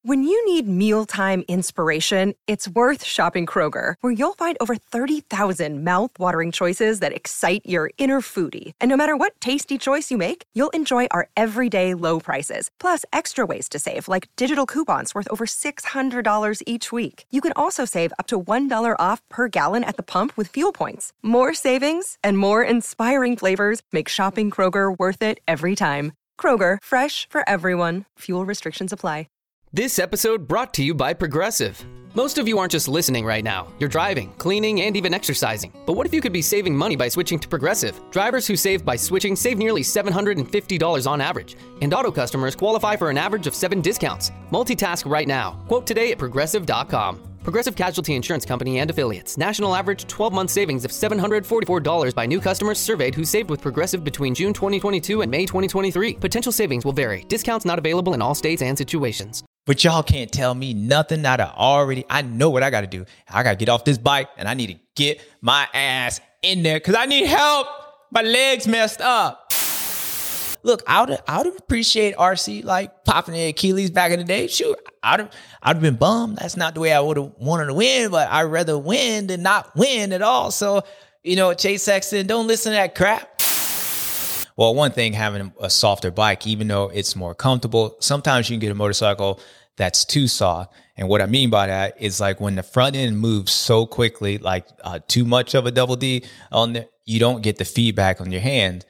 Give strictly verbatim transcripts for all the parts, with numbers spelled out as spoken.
When you need mealtime inspiration, it's worth shopping Kroger, where you'll find over thirty thousand mouth-watering choices that excite your inner foodie. And no matter what tasty choice you make, you'll enjoy our everyday low prices, plus extra ways to save, like digital coupons worth over six hundred dollars each week. You can also save up to one dollar off per gallon at the pump with fuel points. More savings and more inspiring flavors make shopping Kroger worth it every time. Kroger, fresh for everyone. Fuel restrictions apply. This episode brought to you by Progressive. Most of you aren't just listening right now. You're driving, cleaning, and even exercising. But what if you could be saving money by switching to Progressive? Drivers who save by switching save nearly seven hundred fifty dollars on average. And auto customers qualify for an average of seven discounts. Multitask right now. Quote today at progressive dot com. Progressive Casualty Insurance Company and Affiliates. National average twelve-month savings of seven hundred forty-four dollars by new customers surveyed who saved with Progressive between June twenty twenty-two and May twenty twenty-three. Potential savings will vary. Discounts not available in all states and situations. But y'all can't tell me nothing that I already, I know what I got to do. I got to get off this bike and I need to get my ass in there because I need help. My leg's messed up. Look, I would I would appreciate R C like popping the Achilles back in the day. Shoot, I'd have, I'd have been bummed. That's not the way I would have wanted to win, but I'd rather win than not win at all. So, you know, Chase Sexton, don't listen to that crap. Well, one thing, having a softer bike, even though it's more comfortable, sometimes you can get a motorcycle that's too soft. And what I mean by that is like when the front end moves so quickly, like uh, too much of a double D on the, you don't get the feedback on your hand.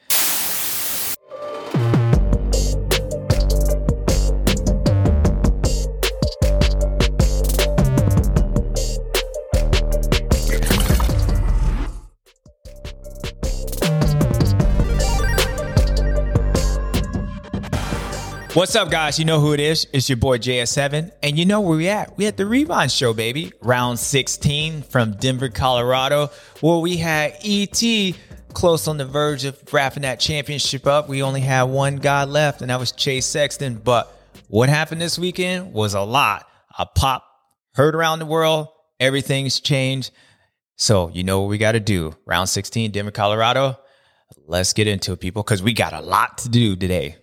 What's up, guys? You know who it is. It's your boy J S seven. And you know where we at. We at the Rewind Show, baby. Round sixteen from Denver, Colorado, where we had E T close on the verge of wrapping that championship up. We only had one guy left, and that was Chase Sexton. But what happened this weekend was a lot. A pop heard around the world. Everything's changed. So you know what we got to do. Round sixteen, Denver, Colorado. Let's get into it, people, because we got a lot to do today.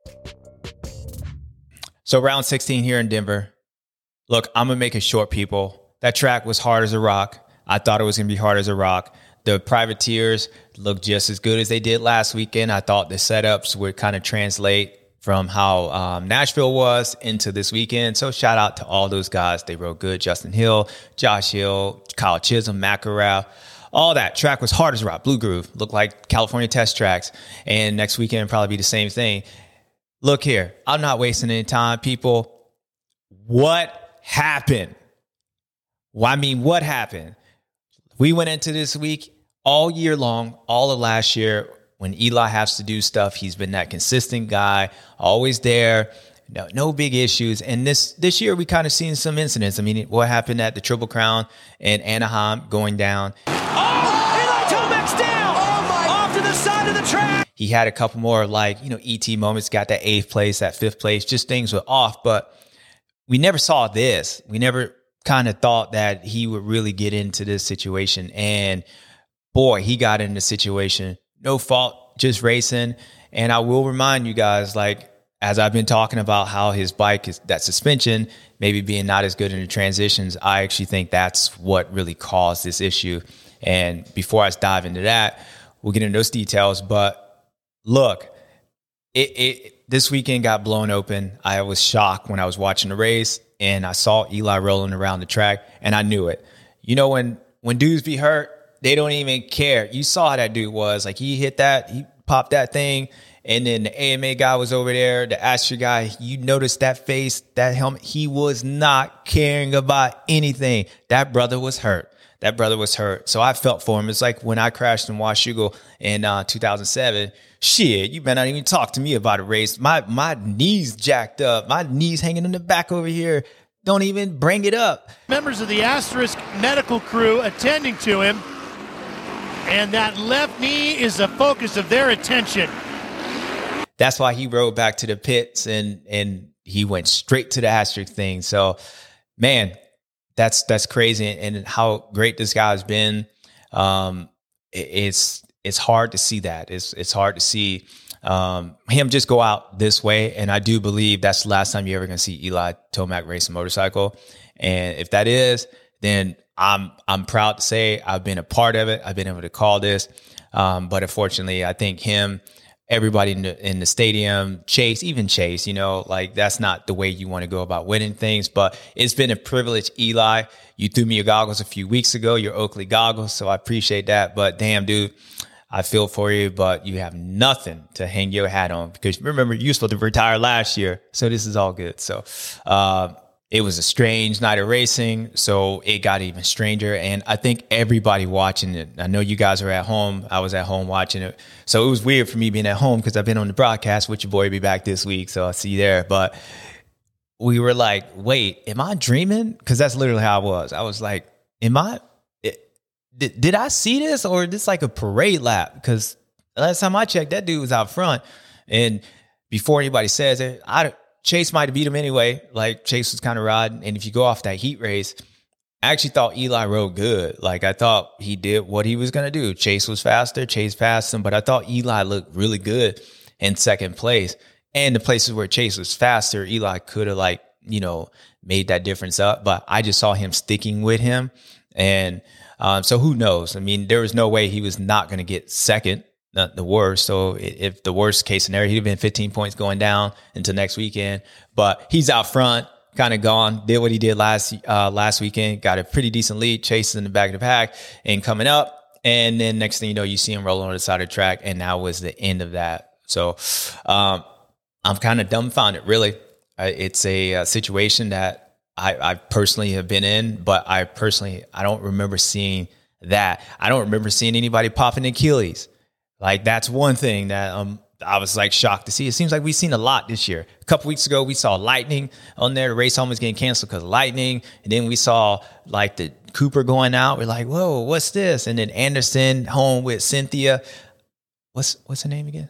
So round sixteen here in Denver. Look, I'm going to make it short, people. That track was hard as a rock. I thought it was going to be hard as a rock. The privateers looked just as good as they did last weekend. I thought the setups would kind of translate from how um, Nashville was into this weekend. So shout out to all those guys. They rode good. Justin Hill, Josh Hill, Kyle Chisholm, Matt Corral. All that track was hard as a rock. Blue Groove looked like California test tracks. And next weekend probably be the same thing. Look here, I'm not wasting any time, people. What happened? Well, I mean, what happened? We went into this week all year long, all of last year. When Eli has to do stuff, he's been that consistent guy, always there. No, no big issues. And this this year, we kind of seen some incidents. I mean, what happened at the Triple Crown and Anaheim going down? Oh, Eli Tomac's down! Oh my! Off to the side of the track. He had a couple more like, you know, E T moments, got that eighth place, that fifth place, just things were off. But we never saw this. We never kind of thought that he would really get into this situation. And boy, he got in the situation. No fault, just racing. And I will remind you guys, like, as I've been talking about how his bike is, that suspension maybe being not as good in the transitions, I actually think that's what really caused this issue. And before I dive into that, we'll get into those details. But look, it, it this weekend got blown open. I was shocked when I was watching the race and I saw Eli rolling around the track and I knew it. You know, when, when dudes be hurt, they don't even care. You saw how that dude was. Like, he hit that, he popped that thing, and then the A M A guy was over there, the Astra guy. You noticed that face, that helmet. He was not caring about anything. That brother was hurt. That brother was hurt. So I felt for him. It's like when I crashed in Washougal in uh, two thousand seven. Shit, you better not even talk to me about a race. My my knees jacked up. My knees hanging in the back over here. Don't even bring it up. Members of the Asterisk medical crew attending to him. And that left knee is the focus of their attention. That's why he rode back to the pits and and he went straight to the Asterisk thing. So, man, that's that's crazy. And how great this guy's been. Um, it, it's it's hard to see that. It's it's hard to see um, him just go out this way. And I do believe that's the last time you're ever going to see Eli Tomac race a motorcycle. And if that is, then I'm I'm proud to say I've been a part of it. I've been able to call this. Um, but unfortunately, I think him, everybody in the, in the stadium, Chase, even Chase, you know, like that's not the way you want to go about winning things. But it's been a privilege, Eli. You threw me your goggles a few weeks ago, your Oakley goggles. So I appreciate that. But damn, dude, I feel for you, but you have nothing to hang your hat on because remember, you were supposed to retire last year. So this is all good. So uh, it was a strange night of racing. So it got even stranger. And I think everybody watching it, I know you guys are at home. I was at home watching it. So it was weird for me being at home because I've been on the broadcast with your boy, be back this week. So I'll see you there. But we were like, wait, am I dreaming? Because that's literally how I was. I was like, am I? Did, did I see this or is this like a parade lap? Because last time I checked, that dude was out front. And before anybody says it, I, Chase might have beat him anyway. Like Chase was kind of riding. And if you go off that heat race, I actually thought Eli rode good. Like I thought he did what he was going to do. Chase was faster. Chase passed him. But I thought Eli looked really good in second place. And the places where Chase was faster, Eli could have like, you know, made that difference up. But I just saw him sticking with him. And Um, so who knows? I mean, there was no way he was not going to get second, not the worst. So if the worst case scenario, he'd have been fifteen points going down until next weekend. But he's out front, kind of gone, did what he did last uh, last weekend, got a pretty decent lead, Chase in the back of the pack and coming up. And then next thing you know, you see him rolling on the side of the track. And that was the end of that. So um, I'm kind of dumbfounded, really. Uh, it's a, a situation that I, I personally have been in, but I personally, I don't remember seeing that. I don't remember seeing anybody popping Achilles. Like that's one thing that um, I was like shocked to see. It seems like we've seen a lot this year. A couple weeks ago, we saw Lightning on there. The race almost getting canceled because of Lightning. And then we saw like the Cooper going out. We're like, whoa, what's this? And then Anderson home with Cynthia. What's, what's her name again?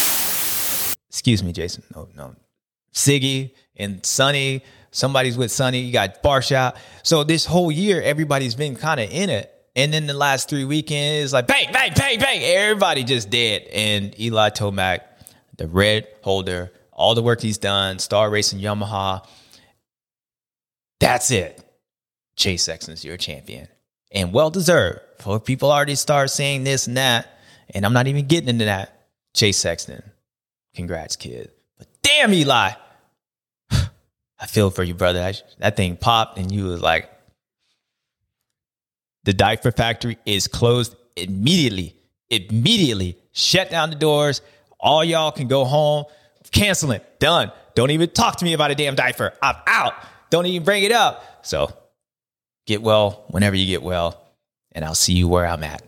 Excuse me, Jason. No, no. Siggy and Sonny. Somebody's with Sonny. You got Barshot. So this whole year, everybody's been kind of in it. And then the last three weekends, like bang, bang, bang, bang. Everybody just dead. And Eli Tomac, the red holder, all the work he's done, Star Racing Yamaha. That's it. Chase Sexton's your champion. And well-deserved. For people already start saying this and that. And I'm not even getting into that. Chase Sexton. Congrats, kid. But damn, Eli. I feel for you, brother. I, that thing popped and you was like, the diaper factory is closed immediately. Immediately. Shut down the doors. All y'all can go home. Cancel it. Done. Don't even talk to me about a damn diaper. I'm out. Don't even bring it up. So get well whenever you get well. And I'll see you where I'm at.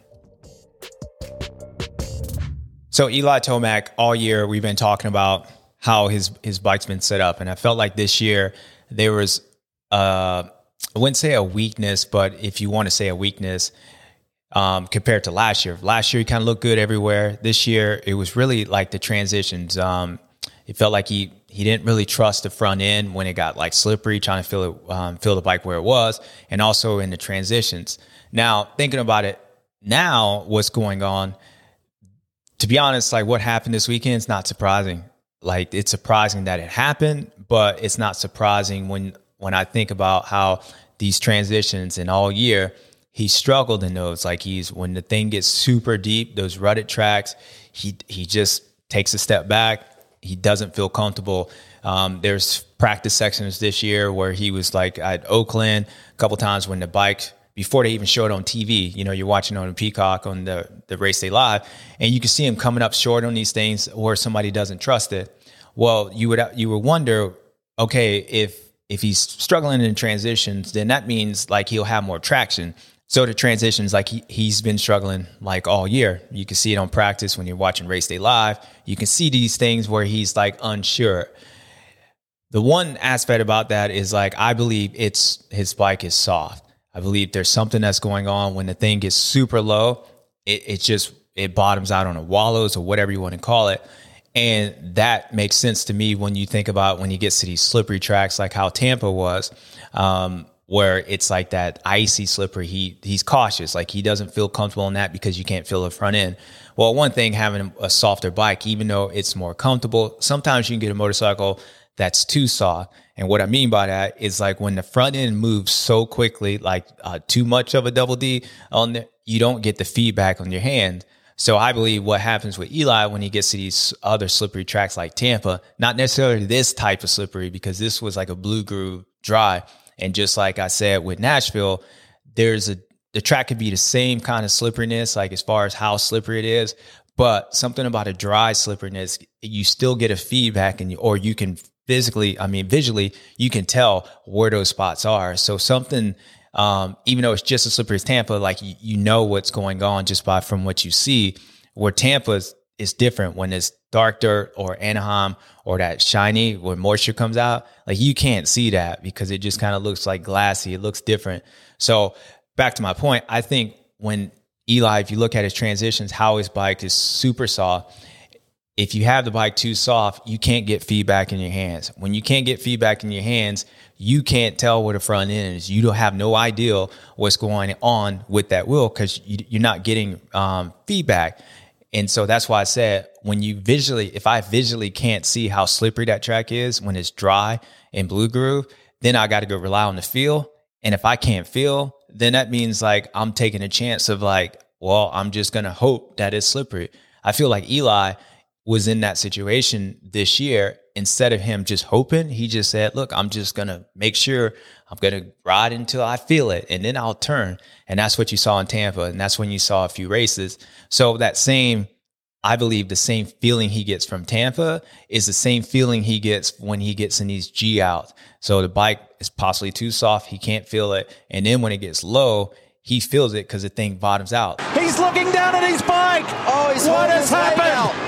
So Eli Tomac, all year we've been talking about how his his bike's been set up. And I felt like this year there was, uh, I wouldn't say a weakness, but if you want to say a weakness um, compared to last year. Last year, he kind of looked good everywhere. This year, it was really like the transitions. Um, it felt like he he didn't really trust the front end when it got like slippery, trying to feel it, um, feel the bike where it was, and also in the transitions. Now, thinking about it now, what's going on, to be honest, like what happened this weekend is not surprising. Like it's surprising that it happened, but it's not surprising when, when I think about how these transitions and all year, he struggled in those. Like he's, when the thing gets super deep, those rutted tracks, he, he just takes a step back. He doesn't feel comfortable. Um, there's practice sections this year where he was like at Oakland a couple times when the bike, before they even show it on T V, you know, you're watching on Peacock on the, the Race Day Live, and you can see him coming up short on these things or somebody doesn't trust it. Well, you would you would wonder, okay, if if he's struggling in transitions, then that means like he'll have more traction. So the transitions, like he, he's been struggling like all year. You can see it on practice when you're watching Race Day Live. You can see these things where he's like unsure. The one aspect about that is like, I believe it's his bike is soft. I believe there's something that's going on when the thing gets super low. It, it just, it bottoms out on the wallows or whatever you want to call it. And that makes sense to me when you think about when he gets to these slippery tracks, like how Tampa was, um, where it's like that icy slippery. He he's cautious. Like he doesn't feel comfortable in that because you can't feel the front end. Well, one thing, having a softer bike, even though it's more comfortable, sometimes you can get a motorcycle that's too soft. And what I mean by that is like when the front end moves so quickly, like uh, too much of a double D on there, you don't get the feedback on your hand. So I believe what happens with Eli when he gets to these other slippery tracks like Tampa, not necessarily this type of slippery, because this was like a blue groove dry. And just like I said with Nashville, there's a the track could be the same kind of slipperiness, like as far as how slippery it is, but something about a dry slipperiness, you still get a feedback, and you, or you can physically, I mean visually, you can tell where those spots are. So something, um, even though it's just as slippery as Tampa, like you, you know what's going on just by from what you see. Where Tampa is, is different when it's dark dirt or Anaheim or that shiny where moisture comes out, like you can't see that because it just kind of looks like glassy. It looks different. So back to my point, I think when Eli, if you look at his transitions, how his bike is super soft. If you have the bike too soft, you can't get feedback in your hands. When you can't get feedback in your hands, you can't tell where the front end is. You don't have no idea what's going on with that wheel because you, you're not getting um, feedback. And so that's why I said, when you visually, if I visually can't see how slippery that track is when it's dry and blue groove, then I got to go rely on the feel. And if I can't feel, then that means like I'm taking a chance of like, well, I'm just going to hope that it's slippery. I feel like Eli was in that situation this year. Instead of him just hoping, he just said, look, I'm just going to make sure I'm going to ride until I feel it, and then I'll turn. And that's what you saw in Tampa. And that's when you saw a few races. So that same, I believe the same feeling he gets from Tampa is the same feeling he gets when he gets in these G outs. So the bike is possibly too soft. He can't feel it. And then when it gets low, he feels it because the thing bottoms out. He's looking down at his bike. Oh, he's what holding has his happened? leg out.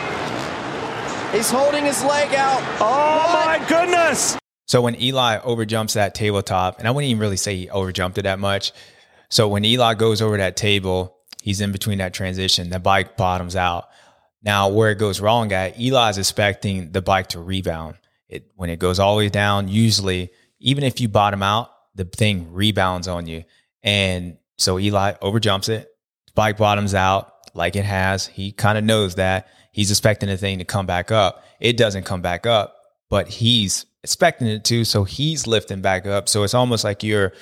He's holding his leg out. Oh, What? my goodness. So when Eli overjumps that tabletop, and I wouldn't even really say he overjumped it that much. So when Eli goes over that table, he's in between that transition, the bike bottoms out. Now, where it goes wrong at, Eli's expecting the bike to rebound. It, when it goes all the way down, usually, even if you bottom out, the thing rebounds on you. And so Eli overjumps it. The bike bottoms out like it has. He kind of knows that. He's expecting the thing to come back up. It doesn't come back up, but he's expecting it to, so he's lifting back up. So it's almost like you're,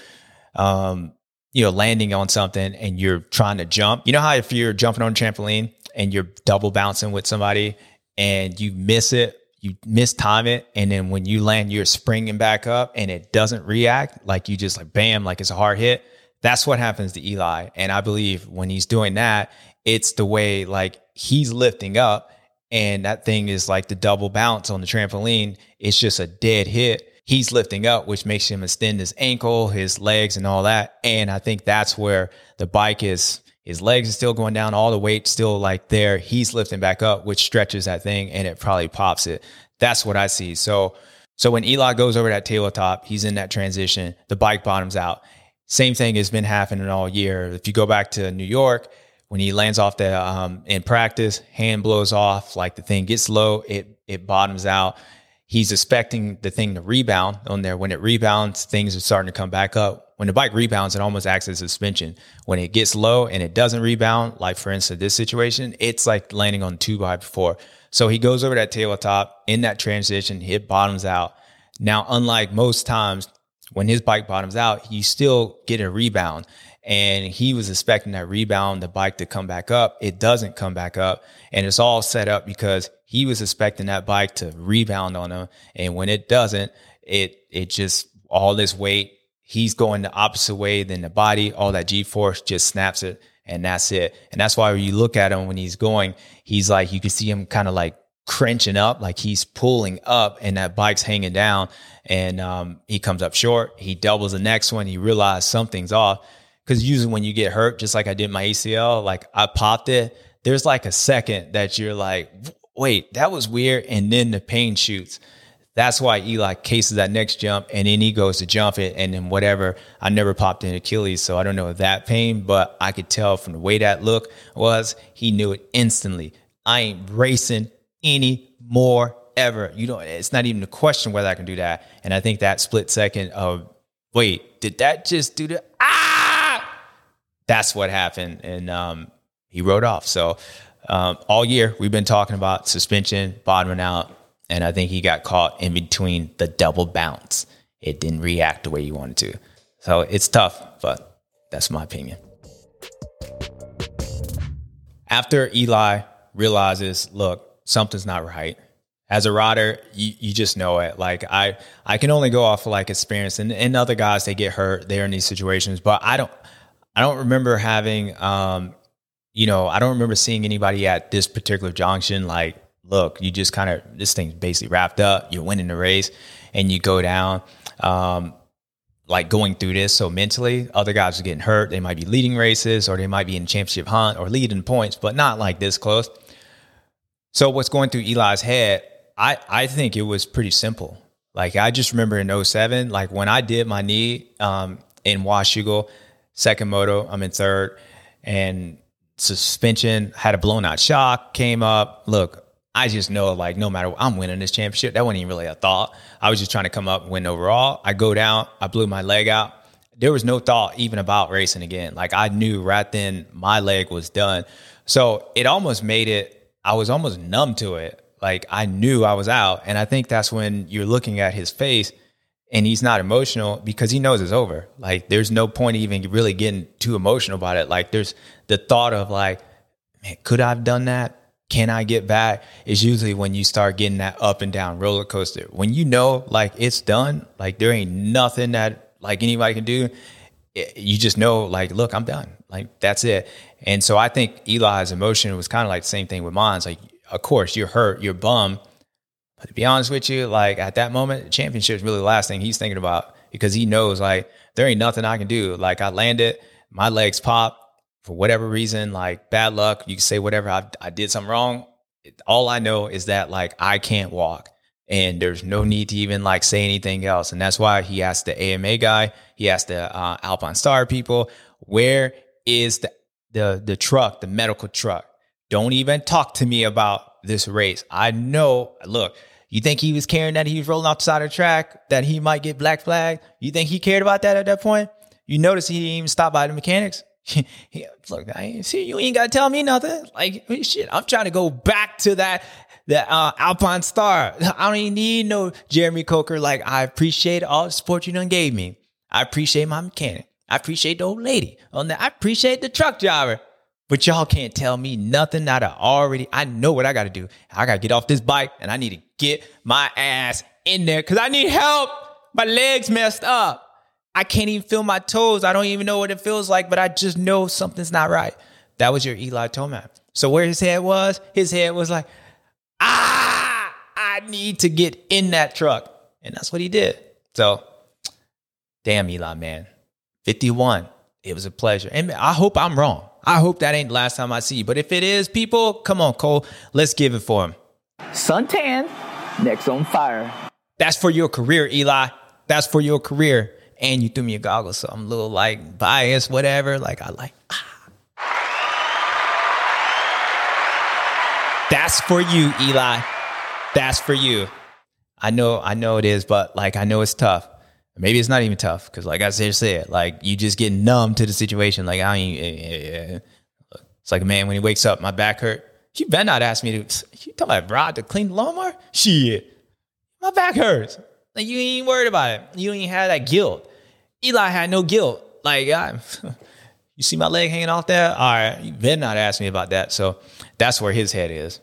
um, you know, landing on something and you're trying to jump. You know how if you're jumping on a trampoline and you're double bouncing with somebody and you miss it, you mistime it, and then when you land, you're springing back up and it doesn't react, like you just like bam, like it's a hard hit. That's what happens to Eli. And I believe when he's doing that, it's the way like he's lifting up and that thing is like the double bounce on the trampoline. It's just a dead hit. He's lifting up, which makes him extend his ankle, his legs, and all that. And I think that's where the bike is, his legs are still going down, all the weight still like there. He's lifting back up, which stretches that thing and it probably pops it. That's what I see. So, so when Eli goes over that tabletop, he's in that transition, the bike bottoms out. Same thing has been happening all year. If you go back to New York, when he lands off the um, in practice, hand blows off, like the thing gets low, it it bottoms out. He's expecting the thing to rebound on there. When it rebounds, things are starting to come back up. When the bike rebounds, it almost acts as suspension. When it gets low and it doesn't rebound, like for instance, this situation, it's like landing on two by four. So he goes over that tabletop in that transition, it bottoms out. Now, unlike most times when his bike bottoms out, you still get a rebound. And he was expecting that rebound, the bike to come back up. It doesn't come back up. And it's all set up because he was expecting that bike to rebound on him. And when it doesn't, it it just, all this weight, he's going the opposite way than the body. All that G-force just snaps it. And that's it. And that's why when you look at him when he's going, he's like, you can see him kind of like crunching up, like he's pulling up and that bike's hanging down. And um, he comes up short. He doubles the next one. He realized something's off. Because usually when you get hurt, just like I did my A C L, like I popped it, there's like a second that you're like, wait, that was weird. And then the pain shoots. That's why Eli cases that next jump and then he goes to jump it. And then whatever, I never popped an Achilles. So I don't know that pain, but I could tell from the way that look was, he knew it instantly. I ain't racing anymore ever. You know, it's not even a question whether I can do that. And I think that split second of wait, did that just do the, ah, that's what happened. And um, he rode off. So um, all year we've been talking about suspension, bottoming out. And I think he got caught in between the double bounce. It didn't react the way you wanted to. So it's tough, but that's my opinion. After Eli realizes, look, something's not right. As a rider, you, you just know it. Like I, I can only go off of like experience, and, and other guys, they get hurt. They're in these situations, but I don't, I don't remember having, um, you know, I don't remember seeing anybody at this particular junction. Like, look, you just kind of, this thing's basically wrapped up. You're winning the race and you go down, um, like going through this. So mentally, other guys are getting hurt. They might be leading races, or they might be in championship hunt or leading points, but not like this close. So what's going through Eli's head? I, I think it was pretty simple. Like, I just remember in oh seven, like when I did my knee um, in Washougal, second moto, I'm in third, and suspension, had a blown out shock, came up. Look, I just know, like, no matter what, I'm winning this championship. That wasn't even really a thought. I was just trying to come up and win overall. I go down, I blew my leg out. There was no thought even about racing again. Like, I knew right then my leg was done. So it almost made it, I was almost numb to it. Like, I knew I was out. And I think that's when you're looking at his face and he's not emotional because he knows it's over. Like, there's no point even really getting too emotional about it. Like, there's the thought of like, man, could I have done that? Can I get back? Is usually when you start getting that up and down roller coaster. When you know, like, it's done, like there ain't nothing that like anybody can do. You just know, like, look, I'm done. Like, that's it. And so I think Eli's emotion was kind of like the same thing with mine. It's like, of course, you're hurt, you're bummed. But to be honest with you, like at that moment, the championship is really the last thing he's thinking about, because he knows, like, there ain't nothing I can do. Like, I landed, my legs popped for whatever reason, like bad luck. You can say whatever, I, I did something wrong. All I know is that, like, I can't walk, and there's no need to even like say anything else. And that's why he asked the A M A guy, he asked the uh, Alpine Star people, where is the, the, the truck, the medical truck? Don't even talk to me about this race. I know, look, you think he was caring that he was rolling off the side of the track, that he might get black flag? You think he cared about that at that point? You notice he didn't even stop by the mechanics. he, look, I ain't see, you ain't got to tell me nothing. Like, shit, I'm trying to go back to that, that uh, Alpine Star. I don't even need no Jeremy Coker. Like, I appreciate all the support you done gave me. I appreciate my mechanic. I appreciate the old lady. I appreciate the truck driver. But y'all can't tell me nothing that I already, I know what I got to do. I got to get off this bike and I need to get my ass in there because I need help. My leg's messed up. I can't even feel my toes. I don't even know what it feels like, but I just know something's not right. That was your Eli Tomac. So where his head was, his head was like, ah, I need to get in that truck. And that's what he did. So, damn, Eli, man. fifty-one. It was a pleasure. And I hope I'm wrong. I hope that ain't the last time I see you. But if it is, people, come on, Cole. Let's give it for him. Suntan, next on fire. That's for your career, Eli. That's for your career. And you threw me a goggle, so I'm a little, like, biased, whatever. Like, I like, ah. That's for you, Eli. That's for you. I know, I know it is, but, like, I know it's tough. Maybe it's not even tough because, like I just said, like, you just get numb to the situation. Like, I ain't, it's like a man when he wakes up, my back hurt. You better not ask me to, you talking about Rod to clean the lawnmower? Shit. My back hurts. Like, you ain't worried about it. You ain't have that guilt. Eli had no guilt. Like, I, you see my leg hanging off there? All right. You better not ask me about that. So that's where his head is.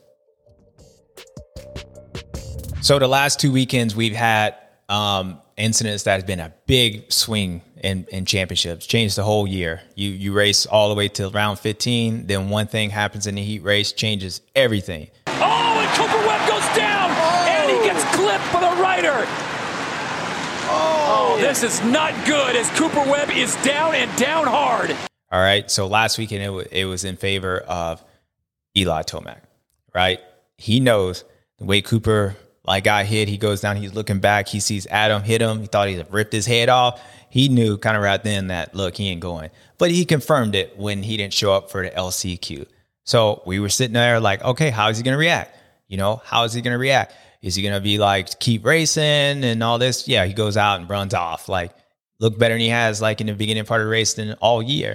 So the last two weekends we've had, um, incidents that has been a big swing in, in championships, changed the whole year. You you race all the way to round fifteen, then one thing happens in the heat race, changes everything. Oh, and Cooper Webb goes down, oh. and he gets clipped for the rider. Oh, oh this is not good as Cooper Webb is down and down hard. All right, so last weekend it, w- it was in favor of Eli Tomac, right? He knows the way Cooper like got hit, he goes down, he's looking back, he sees Adam hit him, he thought he ripped his head off. He knew kind of right then that, look, he ain't going. But he confirmed it when he didn't show up for the L C Q. So we were sitting there like, okay, how is he going to react? You know, how is he going to react? Is he going to be like, keep racing and all this? Yeah, he goes out and runs off. Like, looked better than he has like in the beginning part of the race than all year.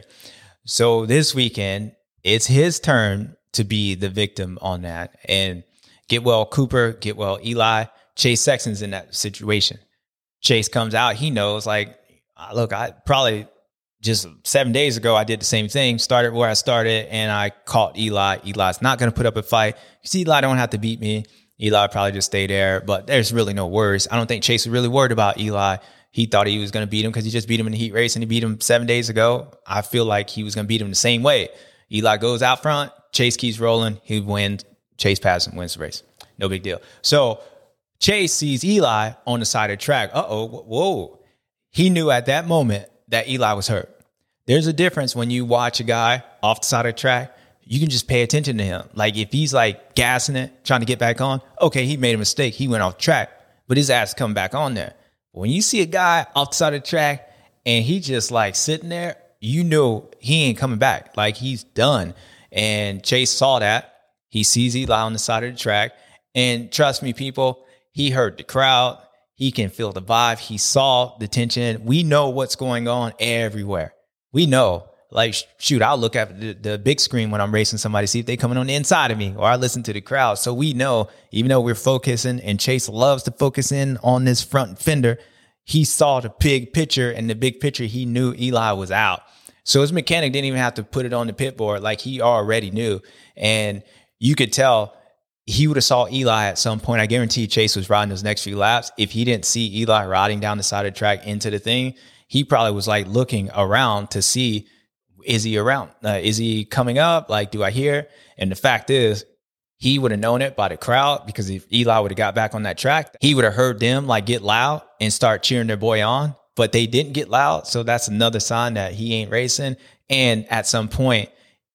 So this weekend, it's his turn to be the victim on that. And get well Cooper, get well Eli, Chase Sexton's in that situation. Chase comes out, he knows like, look, I probably just seven days ago, I did the same thing, started where I started, and I caught Eli. Eli's not going to put up a fight. See, Eli don't have to beat me. Eli probably just stay there, but there's really no worries. I don't think Chase was really worried about Eli. He thought he was going to beat him because he just beat him in the heat race and he beat him seven days ago. I feel like he was going to beat him the same way. Eli goes out front. Chase keeps rolling. He wins. Chase passes and wins the race. No big deal. So Chase sees Eli on the side of the track. Uh-oh, whoa. He knew at that moment that Eli was hurt. There's a difference when you watch a guy off the side of the track. You can just pay attention to him. Like if he's like gassing it, trying to get back on, okay, he made a mistake. He went off track, but his ass come back on there. When you see a guy off the side of the track and he just like sitting there, you know he ain't coming back. Like he's done. And Chase saw that. He sees Eli on the side of the track. And trust me, people, he heard the crowd. He can feel the vibe. He saw the tension. We know what's going on everywhere. We know. Like, shoot, I'll look at the, the big screen when I'm racing somebody, see if they coming on the inside of me, or I listen to the crowd. So we know, even though we're focusing, and Chase loves to focus in on this front fender, he saw the big picture, and the big picture, he knew Eli was out. So his mechanic didn't even have to put it on the pit board. Like, he already knew. And you could tell he would have saw Eli at some point. I guarantee Chase was riding those next few laps. If he didn't see Eli riding down the side of the track into the thing, he probably was like looking around to see, is he around? Uh, is he coming up? Like, do I hear? And the fact is, he would have known it by the crowd, because if Eli would have got back on that track, he would have heard them like get loud and start cheering their boy on. But they didn't get loud. So that's another sign that he ain't racing. And at some point,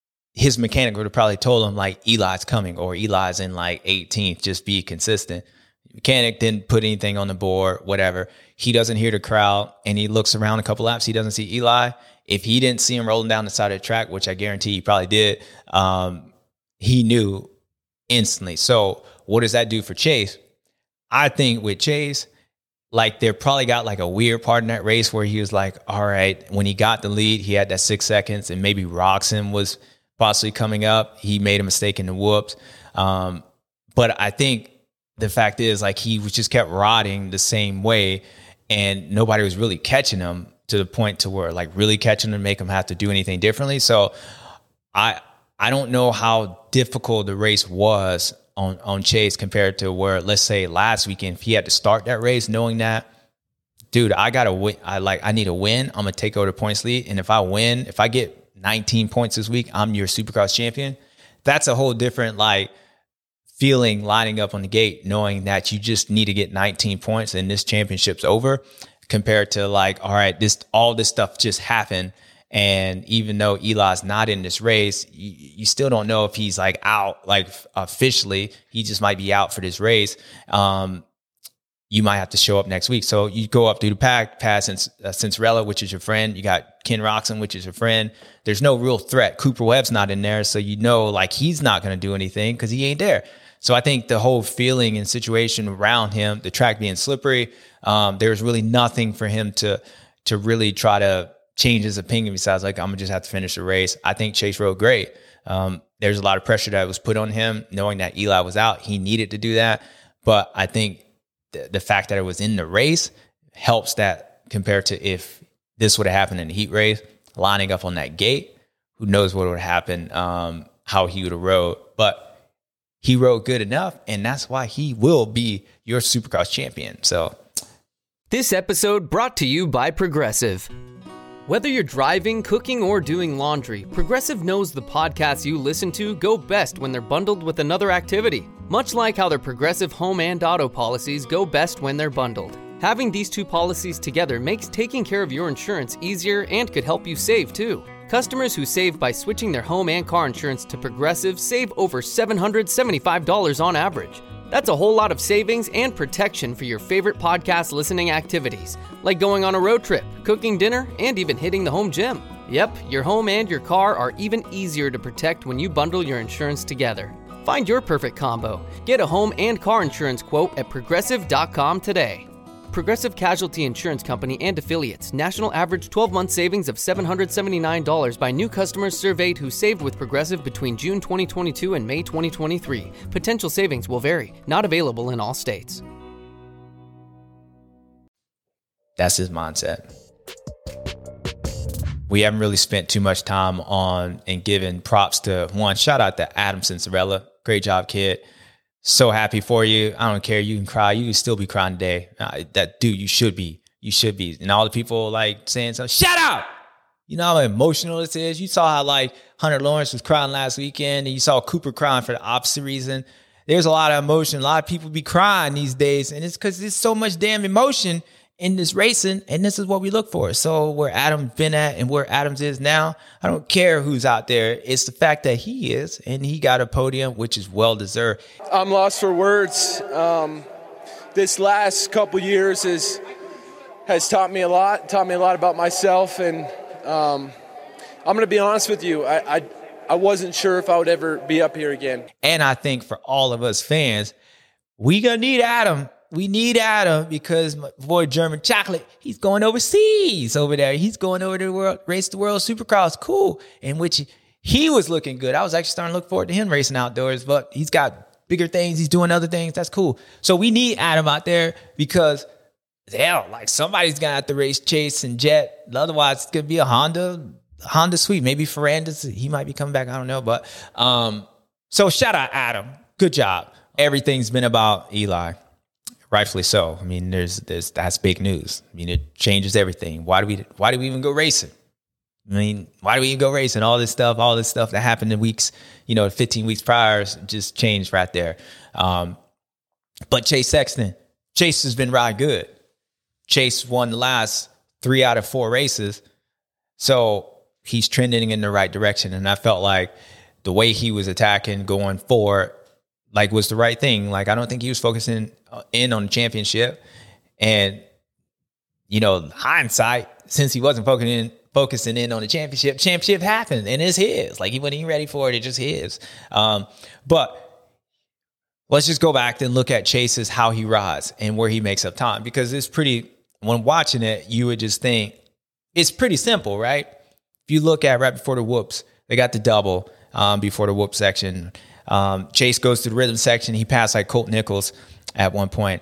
his mechanic would have probably told him like, Eli's coming, or Eli's in like eighteenth, just be consistent. Mechanic didn't put anything on the board, whatever. He doesn't hear the crowd, and he looks around a couple laps. He doesn't see Eli. If he didn't see him rolling down the side of the track, which I guarantee he probably did, um, he knew instantly. So what does that do for Chase? I think with Chase, like, they probably got like a weird part in that race where he was like, all right, when he got the lead, he had that six seconds, and maybe Roczen was possibly coming up. He made a mistake in the whoops. Um, but I think the fact is, like, he was just kept riding the same way, and nobody was really catching him to the point to where, like, really catching him, make him have to do anything differently. So I I don't know how difficult the race was on, on Chase compared to where, let's say, last weekend, if he had to start that race knowing that, dude, I got to win. I like, I need a win. I'm going to take over the points lead. And if I win, if I get nineteen points this week, I'm your Supercross champion. That's a whole different, like, feeling lining up on the gate, knowing that you just need to get nineteen points and this championship's over, compared to like, all right, this, all this stuff just happened. And even though Eli's not in this race, you, you still don't know if he's like out, like officially, he just might be out for this race. Um, you might have to show up next week. So you go up through the pack, pass uh, Cinderella, which is your friend. You got Ken Roczen, which is your friend. There's no real threat. Cooper Webb's not in there. So you know, like, he's not going to do anything because he ain't there. So I think the whole feeling and situation around him, the track being slippery, um, there's really nothing for him to to really try to change his opinion besides, like, I'm going to just have to finish the race. I think Chase rode great. Um, there's a lot of pressure that was put on him, knowing that Eli was out. He needed to do that. But I think th- the fact that it was in the race helps that, compared to if this would have happened in the heat race, lining up on that gate, who knows what would happen, um, how he would have rode. But he rode good enough, and that's why he will be your Supercross champion. So, this episode brought to you by Progressive. Whether you're driving, cooking, or doing laundry, Progressive knows the podcasts you listen to go best when they're bundled with another activity. Much like how their Progressive home and auto policies go best when they're bundled. Having these two policies together makes taking care of your insurance easier and could help you save too. Customers who save by switching their home and car insurance to Progressive save over seven hundred seventy-five dollars on average. That's a whole lot of savings and protection for your favorite podcast listening activities, like going on a road trip, cooking dinner, and even hitting the home gym. Yep, your home and your car are even easier to protect when you bundle your insurance together. Find your perfect combo. Get a home and car insurance quote at progressive dot com today. Progressive Casualty Insurance Company and Affiliates. National average twelve-month savings of seven hundred seventy-nine dollars by new customers surveyed who saved with Progressive between June twenty twenty-two and May twenty twenty-three. Potential savings will vary. Not available in all states. That's his mindset. We haven't really spent too much time on and giving props to one. Shout out to Adam Cincerella. Great job, kid. So happy for you. I don't care. You can cry. You can still be crying today. Uh, that dude, you should be. You should be. And all the people like saying so, shut up. You know how emotional this is. You saw how like Hunter Lawrence was crying last weekend, and you saw Cooper crying for the opposite reason. There's a lot of emotion. A lot of people be crying these days, and it's because there's so much damn emotion in this racing, and this is what we look for. So where Adam's been at and where Adams is now, I don't care who's out there. It's the fact that he is, and he got a podium, which is well-deserved. I'm lost for words. Um, this last couple years is, has taught me a lot, taught me a lot about myself, and um, I'm going to be honest with you. I, I I wasn't sure if I would ever be up here again. And I think for all of us fans, we going to need Adam. We need Adam because my boy German Chocolate, he's going overseas over there. He's going over to the world, race the world supercross. Cool. In which he was looking good. I was actually starting to look forward to him racing outdoors, but he's got bigger things. He's doing other things. That's cool. So we need Adam out there because hell, like somebody's going to have to race Chase and Jet. Otherwise, it's going to be a Honda, Honda Sweet. Maybe Ferrandis, he might be coming back. I don't know. But um, so shout out Adam. Good job. Everything's been about Eli. Rightfully so. I mean, there's, there's, that's big news. I mean, it changes everything. Why do we, why do we even go racing? I mean, why do we even go racing? All this stuff, all this stuff that happened in weeks, you know, fifteen weeks prior just changed right there. Um, but Chase Sexton, Chase has been riding good. Chase won the last three out of four races. So he's trending in the right direction. And I felt like the way he was attacking, going forward, like was the right thing. Like, I don't think he was focusing in on the championship. And, you know, hindsight, since he wasn't focusing in, focusing in on the championship, championship happened and it's his. Like, he wasn't even ready for it. It's just his. Um, but let's just go back and look at Chase's, how he rides and where he makes up time, because it's pretty, when watching it, you would just think it's pretty simple, right? If you look at right before the whoops, they got the double um, before the whoop section. Um, Chase goes to the rhythm section. He passed like Colt Nichols at one point.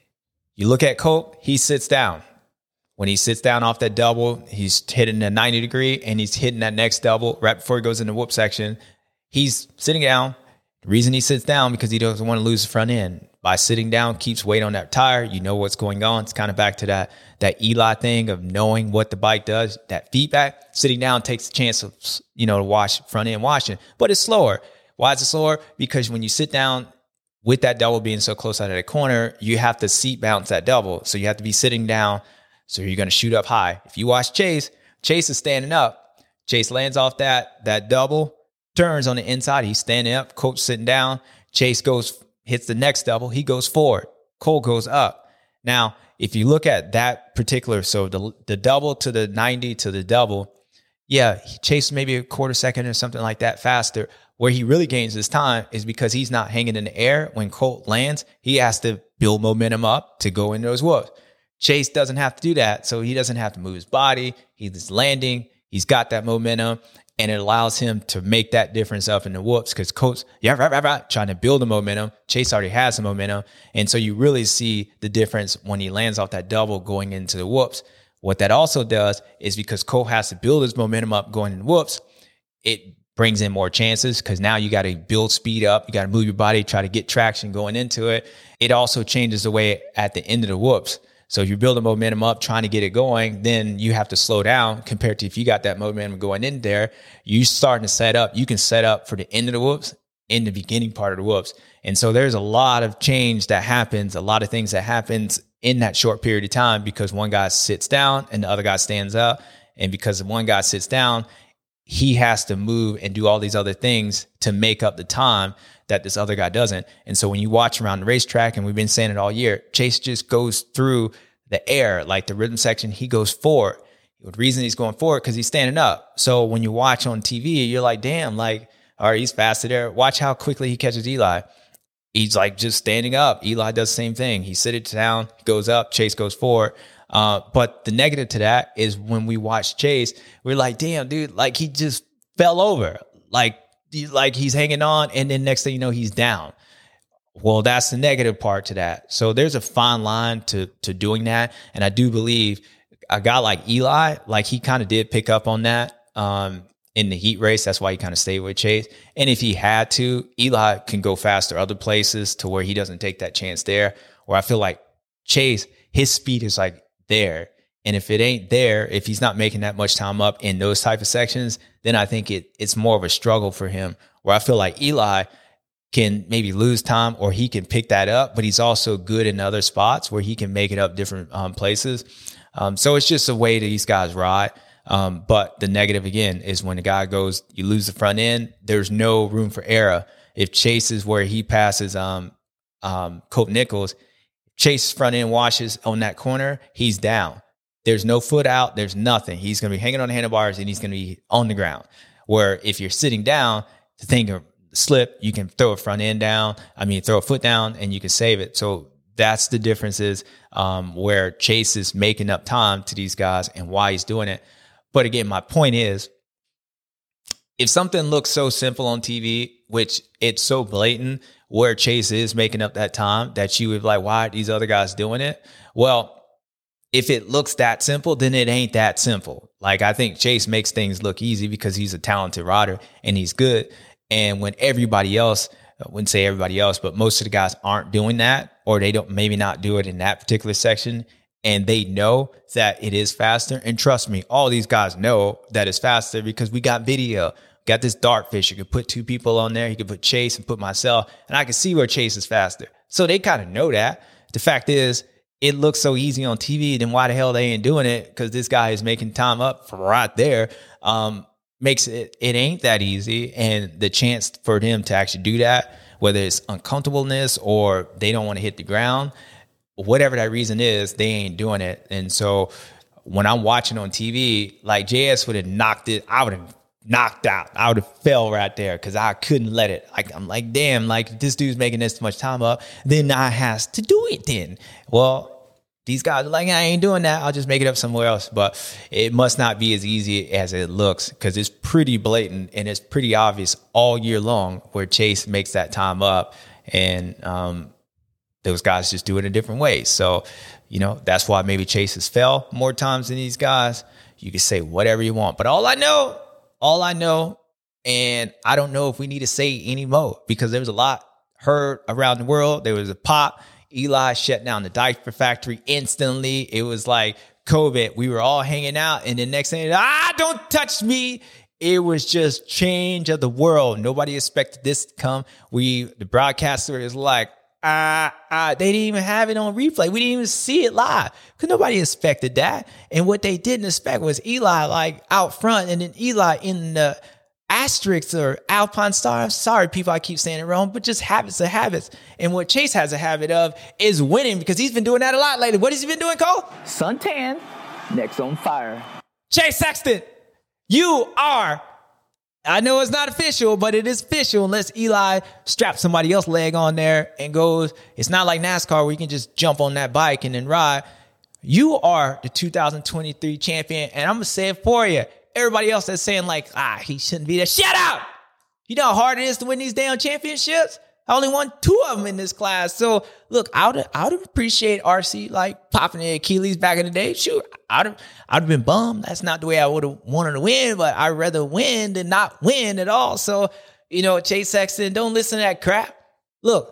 You look at Colt, he sits down. When he sits down off that double, he's hitting a ninety degree and he's hitting that next double right before he goes in the whoop section. He's sitting down. The reason he sits down because he doesn't want to lose the front end. By sitting down, keeps weight on that tire. You know what's going on. It's kind of back to that, that Eli thing of knowing what the bike does, that feedback. Sitting down takes the chance of, you know, to wash front end washing, but it's slower. Why is it slower? Because when you sit down with that double being so close out of the corner, you have to seat bounce that double. So you have to be sitting down. So you're going to shoot up high. If you watch Chase, Chase is standing up. Chase lands off that, that double, turns on the inside. He's standing up. Coach sitting down. Chase goes, hits the next double. He goes forward. Cole goes up. Now, if you look at that particular, so the, the double to the ninety to the double, yeah, Chase maybe a quarter second or something like that faster. Where he really gains his time is because he's not hanging in the air. When Colt lands, he has to build momentum up to go into those whoops. Chase doesn't have to do that, so he doesn't have to move his body. He's landing. He's got that momentum, and it allows him to make that difference up in the whoops because Colt's yeah, right, right, right, trying to build the momentum. Chase already has the momentum, and so you really see the difference when he lands off that double going into the whoops. What that also does is because Colt has to build his momentum up going in the whoops, it brings in more chances because now you got to build speed up. You got to move your body, try to get traction going into it. It also changes the way at the end of the whoops. So if you're building momentum up, trying to get it going, then you have to slow down compared to if you got that momentum going in there, you starting to set up. You can set up for the end of the whoops in the beginning part of the whoops. And so there's a lot of change that happens, a lot of things that happens in that short period of time because one guy sits down and the other guy stands up. And because one guy sits down, he has to move and do all these other things to make up the time that this other guy doesn't. And so when you watch around the racetrack, and we've been saying it all year, Chase just goes through the air, like the rhythm section, he goes forward. The reason he's going forward because he's standing up. So when you watch on T V, you're like, damn, like, all right, he's faster there. Watch how quickly he catches Eli. he's like just standing up. Eli does the same thing. He sits down, goes up, Chase goes forward. Uh, but the negative to that is when we watch Chase, we're like, damn, dude, like he just fell over. Like, like he's hanging on, and then next thing you know, he's down. Well, that's the negative part to that. So there's a fine line to to doing that. And I do believe a guy like Eli, like he kind of did pick up on that um, in the heat race. That's why he kind of stayed with Chase. And if he had to, Eli can go faster other places to where he doesn't take that chance there. Where I feel like Chase, his speed is like there. And if it ain't there, if he's not making that much time up in those type of sections, then I think it it's more of a struggle for him. Where I feel like Eli can maybe lose time or he can pick that up, but he's also good in other spots where he can make it up different um, places. Um, so it's just a way that these guys ride. Um, but the negative, again, is when the guy goes, you lose the front end, there's no room for error. If Chase is where he passes um, um, Colt Nichols, Chase's front end washes on that corner, he's down. There's no foot out. There's nothing. He's going to be hanging on the handlebars and he's going to be on the ground. Where if you're sitting down, the thing of slip, you can throw a front end down. I mean, throw a foot down and you can save it. So that's the differences um, where Chase is making up time to these guys and why he's doing it. But again, my point is, if something looks so simple on T V, which it's so blatant where Chase is making up that time that you would be like, why are these other guys doing it? Well, if it looks that simple, then it ain't that simple. Like, I think Chase makes things look easy because he's a talented rider and he's good. And when everybody else, I wouldn't say everybody else, but most of the guys aren't doing that, or they don't, maybe not do it in that particular section, and they know that it is faster. And trust me, all these guys know that it's faster because we got video. Got this dartfish. You can put two people on there. You can put Chase and put myself, and I can see where Chase is faster. So they kind of know that. The fact is, it looks so easy on T V, then why the hell they ain't doing it? Because this guy is making time up from right there. Um, makes it, it ain't that easy. And the chance for them to actually do that, whether it's uncomfortableness or they don't want to hit the ground, whatever that reason is, they ain't doing it. And so when I'm watching on T V, like J S would have knocked it, I would have knocked out. I would have fell right there because I couldn't let it. Like, I'm like, damn, like this dude's making this much time up. Then I has to do it then. Well, these guys are like, I ain't doing that. I'll just make it up somewhere else. But it must not be as easy as it looks because it's pretty blatant and it's pretty obvious all year long where Chase makes that time up. And um, those guys just do it in different ways. So, you know, that's why maybe Chase has fell more times than these guys. You can say whatever you want. But all I know, all I know, and I don't know if we need to say any more because there was a lot heard around the world. There was a pop. Eli shut down the diaper factory instantly. It was like COVID. We were all hanging out, and the next thing, ah, don't touch me. It was just change of the world. Nobody expected this to come. We, the broadcaster is like, ah, ah, they didn't even have it on replay. We didn't even see it live because nobody expected that. And what they didn't expect was Eli like out front, and then Eli in the asterisks or Alpine Star. Sorry, people, I keep saying it wrong, but just habits are habits. And what Chase has a habit of is winning because he's been doing that a lot lately. What has he been doing, Cole? Suntan, next on fire. Chase Sexton, you are, I know it's not official, but it is official unless Eli straps somebody else's leg on there and goes. It's not like NASCAR where you can just jump on that bike and then ride. You are the two thousand twenty-three champion, and I'm going to say it for you. Everybody else that's saying like, ah, he shouldn't be there. Shut up! You know how hard it is to win these damn championships? I only won two of them in this class. So look, I would I would appreciate R C like popping the Achilles back in the day. Shoot, I'd have, I'd have been bummed. That's not the way I would have wanted to win, but I'd rather win than not win at all. So, you know, Chase Sexton, don't listen to that crap. Look,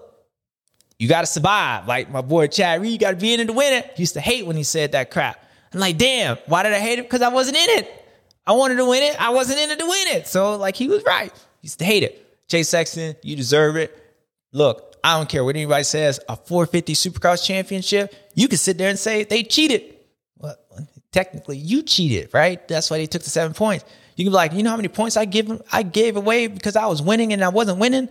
you got to survive. Like my boy Chad Reed, you got to be in it to win it. He used to hate when he said that crap. I'm like, damn, why did I hate it? Because I wasn't in it. I wanted to win it. I wasn't in it to win it. So, like, he was right. He used to hate it. Chase Sexton, you deserve it. Look, I don't care what anybody says. A four fifty Supercross championship, you can sit there and say they cheated. Well, technically, you cheated, right? That's why they took the seven points. You can be like, you know how many points I give I gave away because I was winning and I wasn't winning?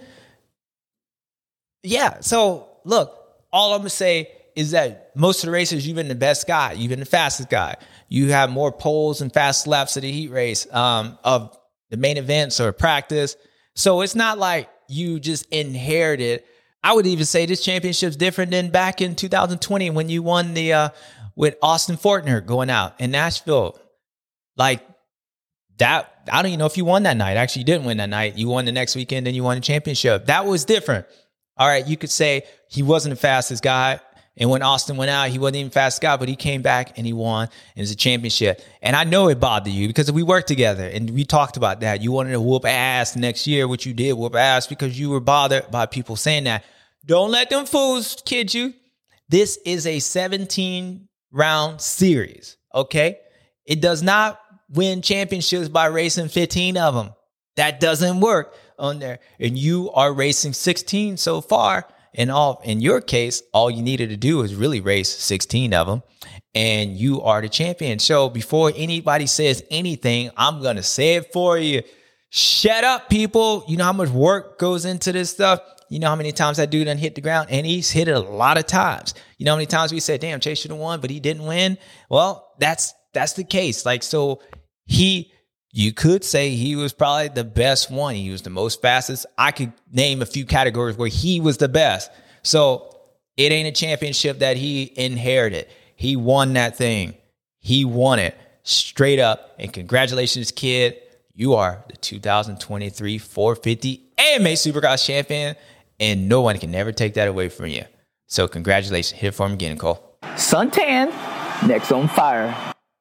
Yeah. So, look, all I'm going to say is that most of the races, you've been the best guy. You've been the fastest guy. You have more poles and fast laps of the heat race, um, of the main events or practice. So it's not like you just inherited. I would even say this championship's different than back in two thousand twenty when you won the uh, with Austin Fortner going out in Nashville. Like that, I don't even know if you won that night. Actually, you didn't win that night. You won the next weekend, and you won the championship. That was different. All right, you could say he wasn't the fastest guy. And when Austin went out, he wasn't even the fastest guy, but he came back and he won, and it was a championship. And I know it bothered you because we worked together and we talked about that. You wanted to whoop ass next year, which you did, whoop ass, because you were bothered by people saying that. Don't let them fools kid you. This is a seventeen round series, okay? It does not win championships by racing fifteen of them. That doesn't work on there. And you are racing sixteen so far. And all in your case, all you needed to do is really race sixteen of them, and you are the champion. So before anybody says anything, I'm going to say it for you. Shut up, people. You know how much work goes into this stuff? You know how many times that dude done hit the ground? And he's hit it a lot of times. You know how many times we said, damn, Chase should have won, but he didn't win? Well, that's that's the case. Like, so he... You could say he was probably the best one. He was the most fastest. I could name a few categories where he was the best. So it ain't a championship that he inherited. He won that thing. He won it straight up. And congratulations, kid. You are the two thousand twenty-three four fifty A M A Supercross champion, and no one can ever take that away from you. So congratulations. Hit it for him again, Cole. Suntan, next on fire.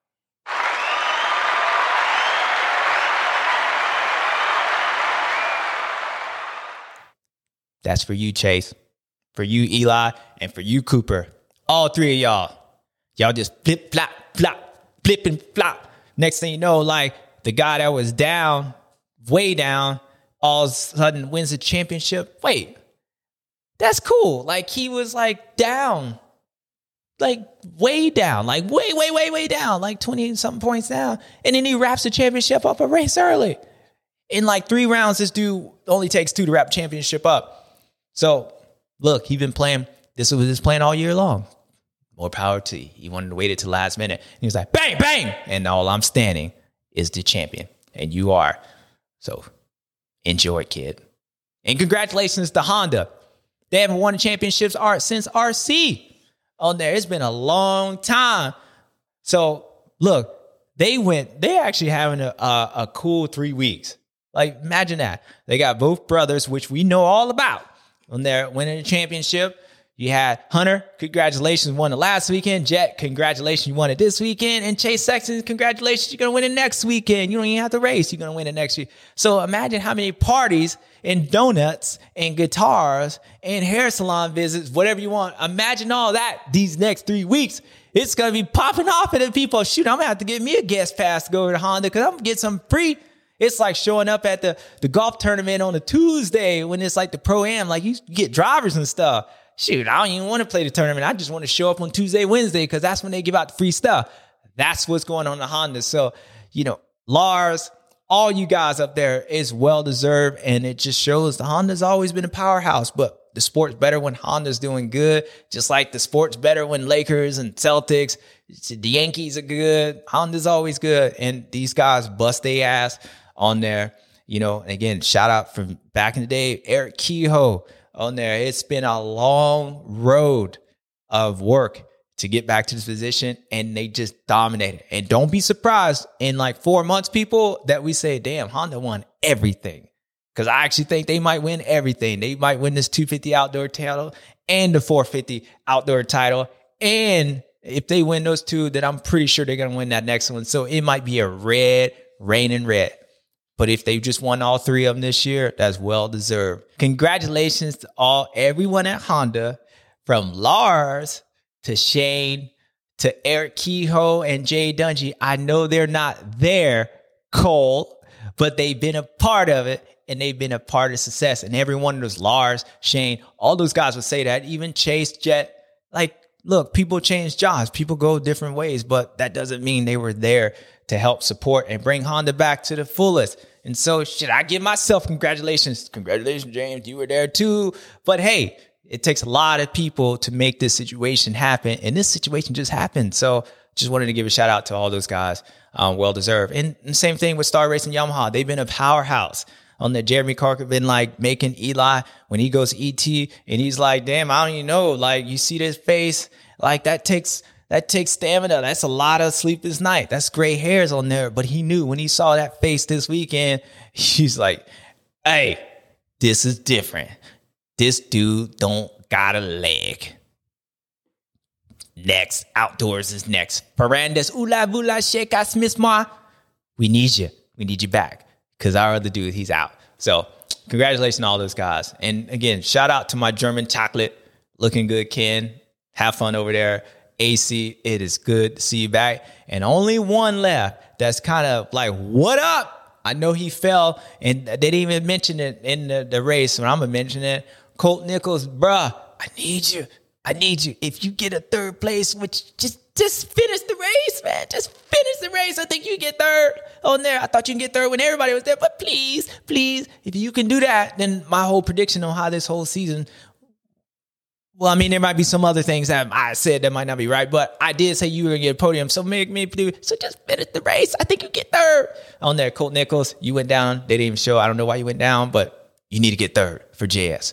That's for you, Chase, for you, Eli, and for you, Cooper. All three of y'all. Y'all just flip, flop, flop, flip and flop. Next thing you know, like the guy that was down, way down, all of a sudden wins the championship. Wait, that's cool. Like he was like down, like way down, like way, way, way, way down, like twenty something points down. And then he wraps the championship up a race early. In like three rounds, this dude only takes two to wrap the championship up. So, look, he's been playing, this was his plan all year long. More power to you. He wanted to wait it to the last minute. He was like, bang, bang. And all I'm standing is the champion. And you are. So, enjoy, kid. And congratulations to Honda. They haven't won the championships since R C on there. It's been a long time. So, look, they went, they're actually having a, a, a cool three weeks. Like, imagine that. They got both brothers, which we know all about. On there, winning the championship. You had Hunter, congratulations, won it last weekend. Jet, congratulations, you won it this weekend. And Chase Sexton, congratulations, you're going to win it next weekend. You don't even have to race. You're going to win it next week. So imagine how many parties and donuts and guitars and hair salon visits, whatever you want. Imagine all that these next three weeks. It's going to be popping off, and then people, shoot, I'm going to have to get me a guest pass to go over to Honda because I'm going to get some free. It's like showing up at the, the golf tournament on a Tuesday when it's like the Pro-Am. Like, you get drivers and stuff. Shoot, I don't even want to play the tournament. I just want to show up on Tuesday, Wednesday, because that's when they give out the free stuff. That's what's going on in the Honda. So, you know, Lars, all you guys up there is well-deserved, and it just shows the Honda's always been a powerhouse. But the sport's better when Honda's doing good, just like the sport's better when Lakers and Celtics, the Yankees are good. Honda's always good, and these guys bust their ass on there, you know. And again, shout out from back in the day, Eric Kehoe on there. It's been a long road of work to get back to this position, and they just dominated. And don't be surprised in like four months, people, that we say, damn, Honda won everything. Because I actually think they might win everything. They might win this two fifty outdoor title and the four fifty outdoor title. And if they win those two, then I'm pretty sure they're going to win that next one. So it might be a red, reigning red. But if they just won all three of them this year, that's well deserved. Congratulations to all everyone at Honda, from Lars to Shane to Eric Kehoe and Jay Dungy. I know they're not there, Cole, but they've been a part of it, and they've been a part of success. And every one of those, Lars, Shane, all those guys would say that. Even Chase, Jet, like, look, people change jobs. People go different ways, but that doesn't mean they were there to help support and bring Honda back to the fullest. And so, should I give myself congratulations? Congratulations, James. You were there too. But hey, it takes a lot of people to make this situation happen. And this situation just happened. So just wanted to give a shout out to all those guys. Um, well deserved. And the same thing with Star Racing Yamaha. They've been a powerhouse On the Jeremy Clark been like making Eli when he goes E T and he's like, damn, I don't even know. Like you see this face, like that takes that takes stamina. That's a lot of sleepless night. That's gray hairs on there. But he knew when he saw that face this weekend, he's like, hey, this is different. This dude don't got a leg. Next, Outdoors is next. Ferrandis, Ula Bula Sheka Smith Ma. We need you. We need you back. Because our other dude, he's out. So congratulations to all those guys. And again, shout out to my German chocolate. Looking good, Ken. Have fun over there. A C, it is good to see you back. And only one left that's kind of like, what up? I know he fell, and they didn't even mention it in the, the race. When I'm going to mention it, Colt Nichols, bruh, I need you. I need you. If you get a third place, which just just finish the race, man. Just finish the race. I think you get third on there. I thought you can get third when everybody was there. But please, please, if you can do that, then my whole prediction on how this whole season, well, I mean, there might be some other things that I said that might not be right, but I did say you were going to get a podium. So make me do. So just finish the race. I think you get third on there. Colt Nichols, you went down. They didn't even show. I don't know why you went down, but you need to get third for J S.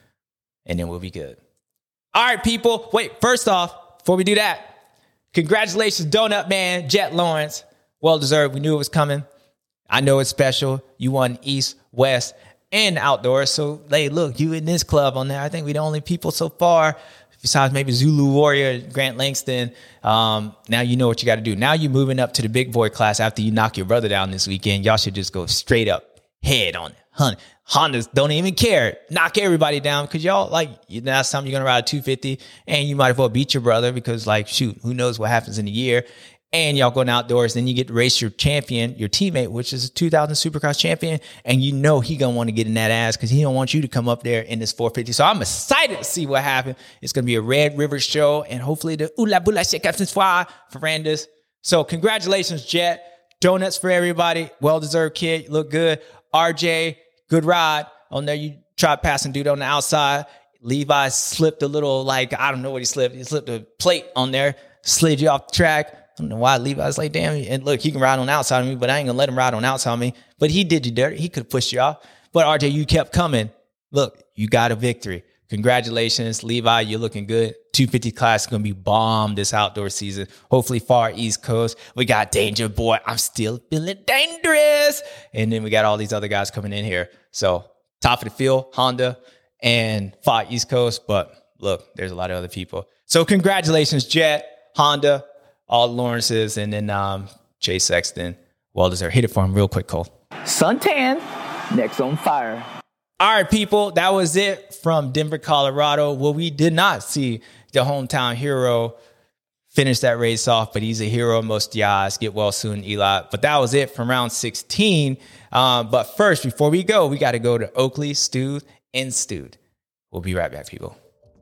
And then we'll be good. All right, people. Wait, first off, before we do that, congratulations, Donut Man, Jet Lawrence. Well-deserved. We knew it was coming. I know it's special. You won East, West, and Outdoors. So, hey, look, you in this club on there. I think we're the only people so far, besides maybe Zulu Warrior, Grant Langston. Um, now you know what you got to do. Now you're moving up to the big boy class after you knock your brother down this weekend. Y'all should just go straight up, head on it. Honey. Hondas don't even care. Knock everybody down because y'all, like, last time you're going to ride a two fifty and you might as well beat your brother because, like, shoot, who knows what happens in a year. And y'all going outdoors. Then you get to race your champion, your teammate, which is a two thousand Supercross champion. And you know he going to want to get in that ass because he don't want you to come up there in this four fifty. So I'm excited to see what happens. It's going to be a Red River show and hopefully the Ula Bula Shake Captain Foire for Ferrandis. So congratulations, Jet. Donuts for everybody. Well-deserved, kid. You look good. R J, good ride. On there, you tried passing dude on the outside. Levi slipped a little, like, I don't know what he slipped. He slipped a plate on there, slid you off the track. I don't know why Levi's like, damn. And look, he can ride on the outside of me, but I ain't going to let him ride on the outside of me. But he did you dirty. He could have pushed you off. But R J, you kept coming. Look, you got a victory. Congratulations, Levi. You're looking good. two fifty class is going to be bomb this outdoor season. Hopefully far East Coast. We got Danger Boy. I'm still feeling dangerous. And then we got all these other guys coming in here. So top of the field, Honda and far East Coast. But look, there's a lot of other people. So congratulations, Jet, Honda, all the Lawrences, and then um, Jay Sexton. Well deserved. Hit it for him real quick, Cole. Suntan, next on fire. All right, people, that was it from Denver, Colorado. Well, we did not see the hometown hero finish that race off, but he's a hero most yards. Get well soon, Eli. But that was it from round sixteen. Um, but first, before we go, we got to go to Oakley, Stewed, and Stewed. We'll be right back, people.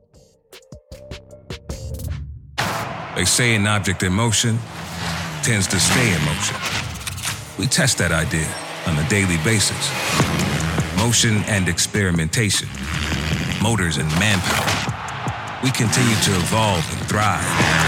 They say an object in motion tends to stay in motion. We test that idea on a daily basis. Motion and experimentation, motors and manpower. We continue to evolve and thrive.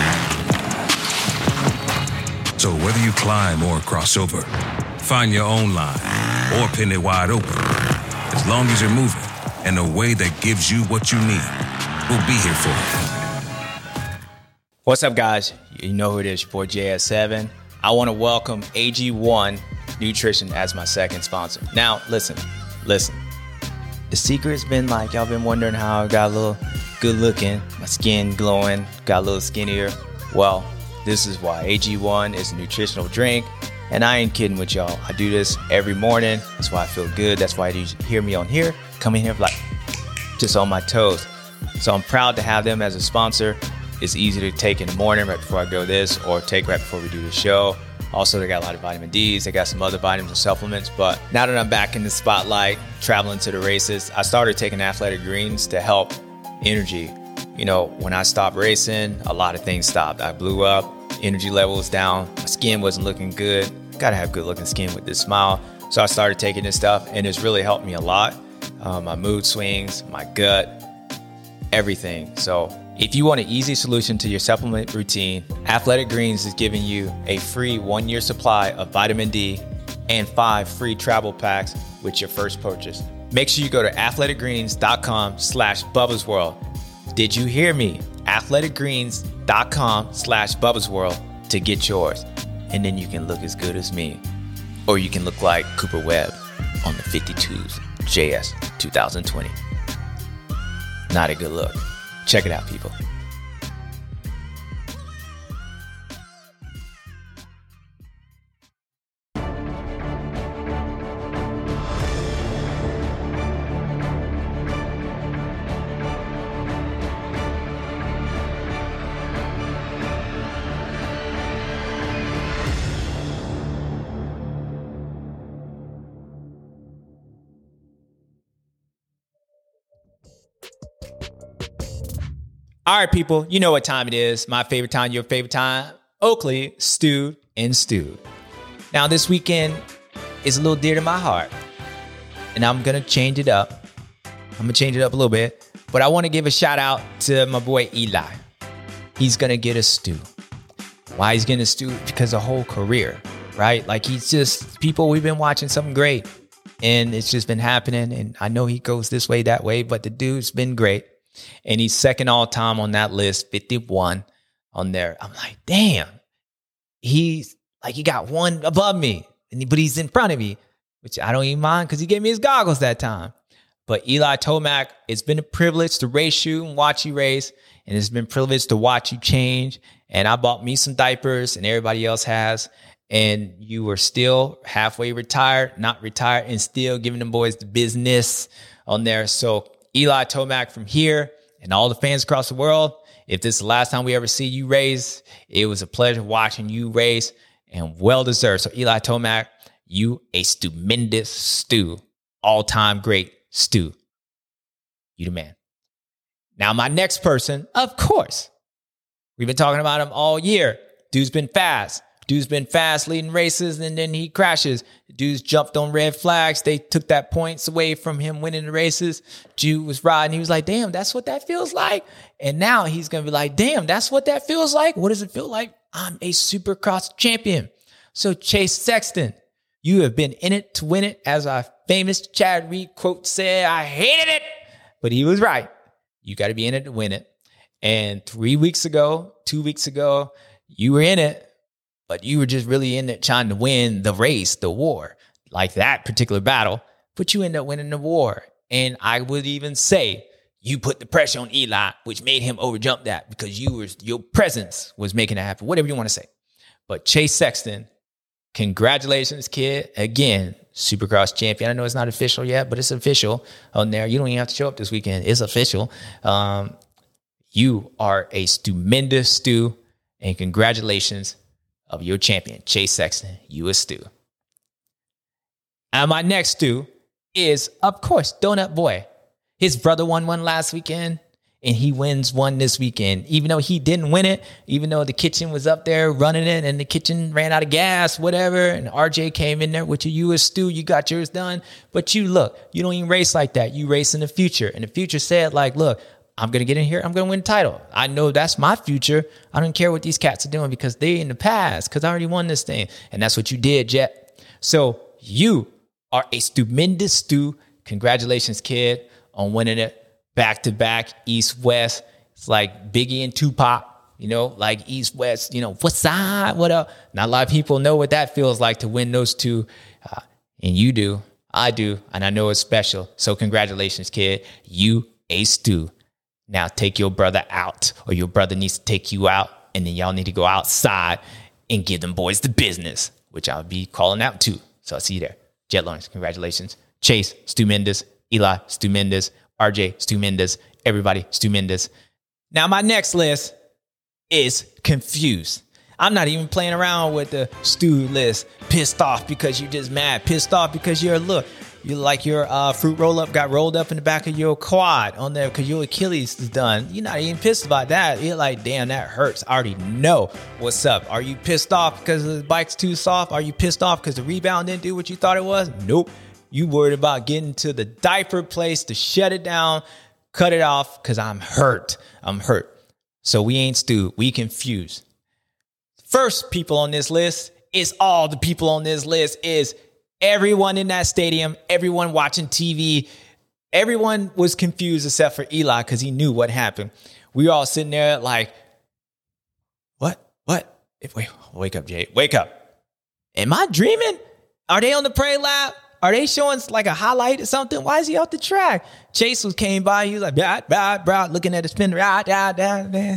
So whether you climb or cross over, find your own line or pin it wide open, as long as you're moving in a way that gives you what you need, we'll be here for you. What's up, guys? You know who it is, your boy J S seven. I want to welcome A G one Nutrition as my second sponsor. Now, listen. Listen, the secret's been like, y'all been wondering how I got a little good looking, my skin glowing, got a little skinnier. Well, this is why. A G one is a nutritional drink, and I ain't kidding with y'all. I do this every morning. That's why I feel good. That's why you hear me on here, come in here like just on my toes. So I'm proud to have them as a sponsor. It's easy to take in the morning right before I go this, or take right before we do the show. Also, they got a lot of vitamin D's. They got some other vitamins and supplements. But now that I'm back in the spotlight, traveling to the races, I started taking Athletic Greens to help energy. You know, when I stopped racing, a lot of things stopped. I blew up, energy levels down, my skin wasn't looking good. Gotta have good looking skin with this smile. So I started taking this stuff, and it's really helped me a lot. Um, my mood swings, my gut, everything. So if you want an easy solution to your supplement routine, Athletic Greens is giving you a free one-year supply of vitamin D and five free travel packs with your first purchase. Make sure you go to athletic greens.com slash Bubba's World. Did you hear me? athletic greens.com slash Bubba's World to get yours. And then you can look as good as me. Or you can look like Cooper Webb on the fifty-twos J S twenty twenty. Not a good look. Check it out, people. All right, people, you know what time it is. My favorite time, your favorite time. Oakley, Stewed and Stewed. Now, this weekend is a little dear to my heart, and I'm going to change it up. I'm going to change it up a little bit, but I want to give a shout out to my boy Eli. He's going to get a stew. Why he's getting a stew? Because the whole career, right? Like, he's just, people, we've been watching something great, and it's just been happening, and I know he goes this way, that way, but the dude's been great. And he's second all time on that list, fifty-one on there. I'm like, damn, he's like, he got one above me, and he, but he's in front of me, which I don't even mind because he gave me his goggles that time. But Eli Tomac, it's been a privilege to race you and watch you race, and it's been a privilege to watch you change. And I bought me some diapers, and everybody else has. And you were still halfway retired, not retired, and still giving them boys the business on there. So Eli Tomac from here and all the fans across the world, if this is the last time we ever see you race, it was a pleasure watching you race and well deserved. So Eli Tomac, you a stupendous stew, all-time great stew. You the man. Now my next person, of course, we've been talking about him all year. Dude's been fast. Dude's been fast leading races, and then he crashes. Dude's jumped on red flags. They took that points away from him winning the races. Dude was riding. He was like, damn, that's what that feels like. And now he's going to be like, damn, that's what that feels like. What does it feel like? I'm a Supercross champion. So Chase Sexton, you have been in it to win it. As our famous Chad Reed quote said, I hated it, but he was right. You got to be in it to win it. And three weeks ago, two weeks ago, you were in it. But you were just really in it trying to win the race, the war, like that particular battle. But you ended up winning the war. And I would even say you put the pressure on Eli, which made him overjump that because you were, your presence was making it happen, whatever you want to say. But Chase Sexton, congratulations, kid. Again, Supercross champion. I know it's not official yet, but it's official on there. You don't even have to show up this weekend. It's official. Um, you are a stupendous stew, and congratulations of your champion, Chase Sexton. You a stew. And my next stew is, of course, Donut Boy. His brother won one last weekend, and he wins one this weekend. Even though he didn't win it, even though the kitchen was up there running it, and the kitchen ran out of gas, whatever, and R J came in there with you a stew, you got yours done. But you, look, you don't even race like that. You race in the future. And the future said, like, look, I'm going to get in here. I'm going to win the title. I know that's my future. I don't care what these cats are doing because they in the past, because I already won this thing. And that's what you did, Jet. So you are a stupendous stew. Congratulations, kid, on winning it back to back, East West. It's like Biggie and Tupac, you know, like East West, you know, what's up? What up? Not a lot of people know what that feels like to win those two. Uh, and you do. I do. And I know it's special. So congratulations, kid. You a stew. Now take your brother out, or your brother needs to take you out, and then y'all need to go outside and give them boys the business, which I'll be calling out too. So I'll see you there. Jet Lawrence, congratulations. Chase, Stu Mendes. Eli, Stu Mendes. R J, Stu Mendes. Everybody, Stu Mendes. Now my next list is confused. I'm not even playing around with the Stu list. Pissed off because you're just mad. Pissed off because you're, look, you like your uh, fruit roll-up got rolled up in the back of your quad on there because your Achilles is done. You're not even pissed about that. You're like, damn, that hurts. I already know what's up. Are you pissed off because the bike's too soft? Are you pissed off because the rebound didn't do what you thought it was? Nope. You worried about getting to the diaper place to shut it down, cut it off, because I'm hurt. I'm hurt. So we ain't Stu. We confused. First people on this list is all the people on this list is Everyone in that stadium, everyone watching T V, everyone was confused except for Eli because he knew what happened. We were all sitting there like, what? What? Wait, wake up, Jay. Wake up. Am I dreaming? Are they on the parade lap? Are they showing like a highlight or something? Why is he off the track? Chase was came by. He was like, blah, blah, blah, looking at the spin. Blah, blah, blah, blah.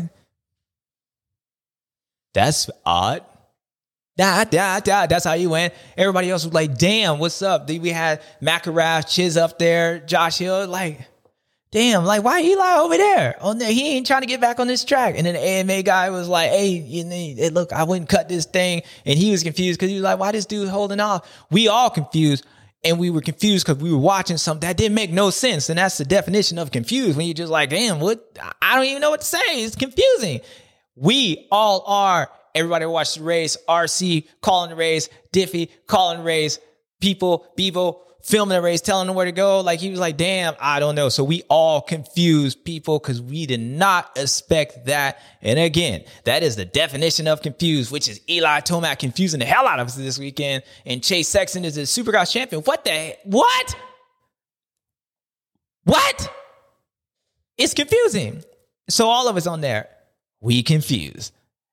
That's odd. Da, da, da. That's how you went. Everybody else was like, damn, what's up? Then we had McElrath, Chiz up there, Josh Hill. Like, damn, like, why Eli over there? On there, he ain't trying to get back on this track. And then the A M A guy was like, hey, you know, look, I wouldn't cut this thing. And he was confused because he was like, why this dude holding off? We all confused. And we were confused because we were watching something that didn't make no sense. And that's the definition of confused. When you're just like, damn, what? I don't even know what to say. It's confusing. We all are. Everybody watched the race. R C calling the race. Diffie calling the race. People, Bevo filming the race, telling them where to go. Like, he was like, damn, I don't know. So we all confused people because we did not expect that. And again, that is the definition of confused, which is Eli Tomac confusing the hell out of us this weekend. And Chase Sexton is the Supercross champion. What the heck? What? What? It's confusing. So all of us on there, we confused.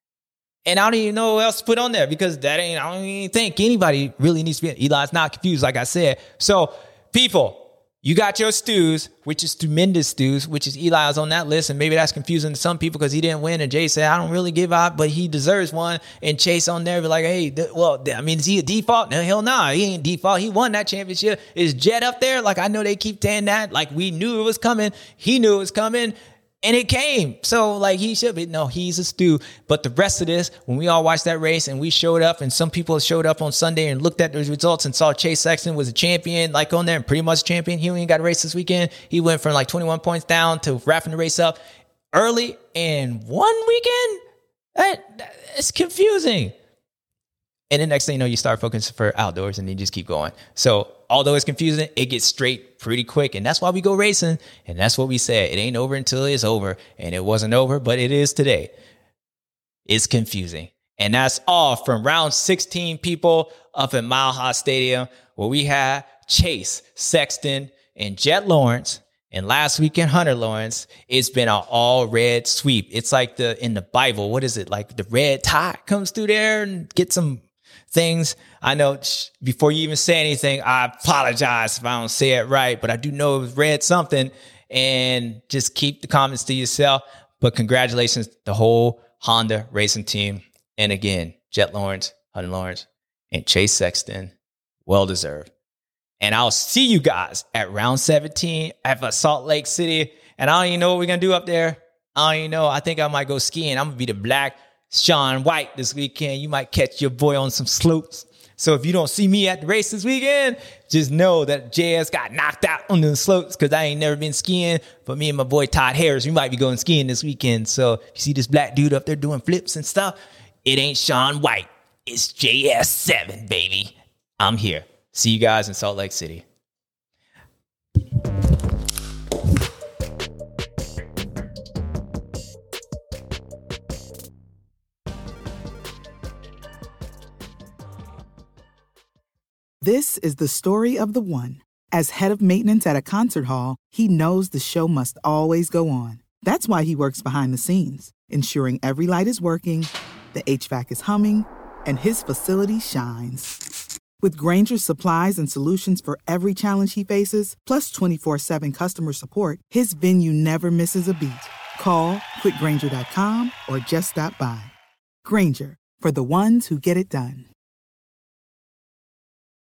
And I don't even know what else to put on there because that ain't, I don't even think anybody really needs to be. Eli's not confused, like I said. So, people, you got your stews, which is tremendous stews, which is Eli's on that list. And maybe that's confusing to some people because he didn't win. And Jay said, I don't really give out, but he deserves one. And Chase on there be like, hey, th- well, th- I mean, is he a default? No, hell no, nah, he ain't default. He won that championship. Is Jet up there? Like, I know they keep saying that. Like, we knew it was coming. He knew it was coming. And it came. So, like, he should be. No, he's a stew. But the rest of this, when we all watched that race and we showed up and some people showed up on Sunday and looked at those results and saw Chase Sexton was a champion, like on there and pretty much champion. He only got a race this weekend. He went from like twenty-one points down to wrapping the race up early in one weekend. That, it's confusing. And the next thing you know, you start focusing for outdoors and you just keep going. So although it's confusing, it gets straight pretty quick. And that's why we go racing. And that's what we said. It ain't over until it's over. And it wasn't over, but it is today. It's confusing. And that's all from round sixteen, people, up at Mile High Stadium, where we had Chase Sexton and Jet Lawrence. And last weekend, Hunter Lawrence. It's been an all red sweep. It's like the in the Bible. What is it? Like the red tide comes through there and get some things. I know before you even say anything, I apologize if I don't say it right, but I do know it was read something. And just keep the comments to yourself. But congratulations, the whole Honda racing team. And again, Jet Lawrence, Hunter Lawrence, and Chase Sexton. Well deserved. And I'll see you guys at round seventeen at Salt Lake City. And I don't even know what we're going to do up there. I don't even know. I think I might go skiing. I'm going to be the black Shaun White this weekend. You might catch your boy on some slopes. So if you don't see me at the race this weekend, just know that J S got knocked out on the slopes because I ain't never been skiing. But me and my boy Todd Harris, we might be going skiing this weekend. So you see this black dude up there doing flips and stuff, it ain't Shaun White. It's J S seven, baby. I'm here. See you guys in Salt Lake City. This is the story of the one. As head of maintenance at a concert hall, he knows the show must always go on. That's why he works behind the scenes, ensuring every light is working, the H V A C is humming, and his facility shines. With Grainger's supplies and solutions for every challenge he faces, plus twenty-four seven customer support, his venue never misses a beat. Call quick grainger dot com or just stop by. Grainger, for the ones who get it done.